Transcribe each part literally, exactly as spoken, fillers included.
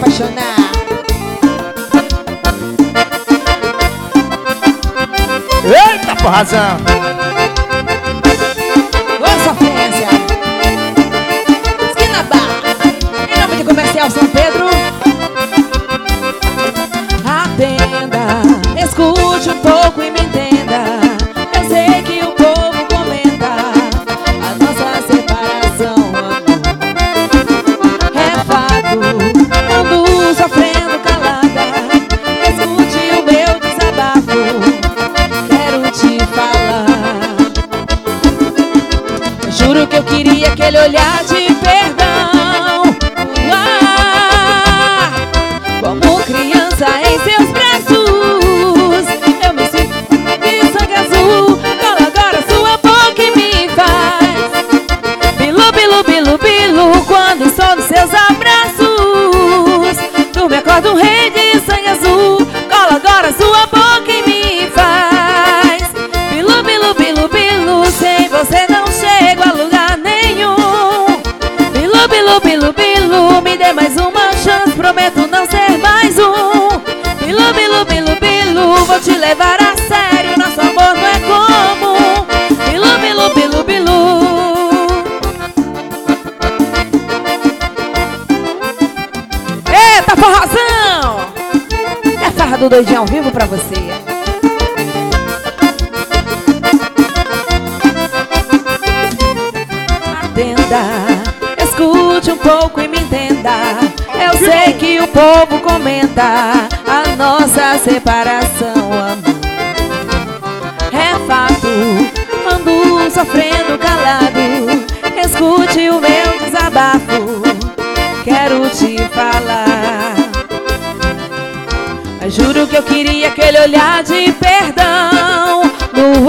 apaixonar. Eita, porrazão! Boa sofrência. Esquina Bar, em nome de Comercial São Pedro. Atenda, escute um pouco e me entenda. Eu sei que o povo comenta a nossa separação, amor. É fato, ando sofrendo calada. Escute o meu desabafo, quero te falar. Eu juro que eu queria aquele olhar de perdão. Ah, como criança em seus braços, eu me sinto de sangue azul. Cola agora sua boca e me faz bilu, bilu, bilu, bilu. Quando estou nos seus abraços, dorme, acorda um rei de sangue azul. Cola agora sua boca e me faz bilu, bilu, bilu, bilu. Sem você não chego a lugar nenhum. Bilu, bilu, bilu, bilu. Me dê mais uma chance, prometo não ser mais um. Bilu, bilu, bilu, bilu. Vou te levar a sério, nosso amor não é comum. Bilu, bilu, bilu, bilu. Eita, forrozão! É a farra do doidinho ao vivo pra você. Atenda, escute um pouco e me entenda. Eu sei que o povo comenta a nossa separação, amor. É fato, ando sofrendo calado. Escute o meu desabafo, quero te falar. Mas juro que eu queria aquele olhar de perdão no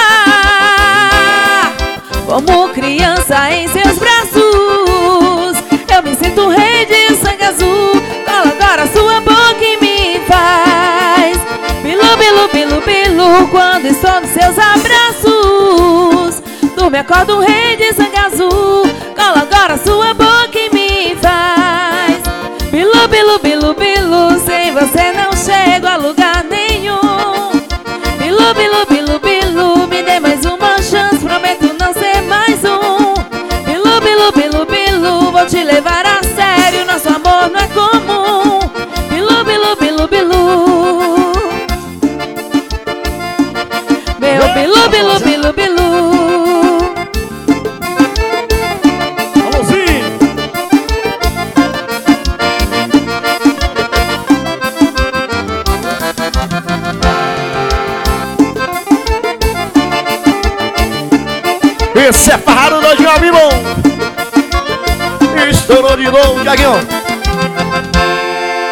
ar. Como criança em seus braços, eu me sinto um rei de sangue azul. Cola agora sua boca e me faz bilu, bilu, bilu, bilu. Quando estou nos seus abraços, dorme, acorda um rei de sangue azul. Cola agora sua boca e me faz bilu, bilu, bilu, bilu. Sem você não chego a lugar nenhum. Bilu, bilu, bilu, bilu. Me dê mais uma chance, prometo não ser mais um. Bilu, bilu, bilu, bilu. Vou te levar a sério, nosso amor não é comum. Bilu, bilu, bilu, bilu. Meu bilu, bilu, bilu, bilu. Alôzinho! Esse é Farra do Doidinho ao vivo. Estourou de novo, Thiaguinho.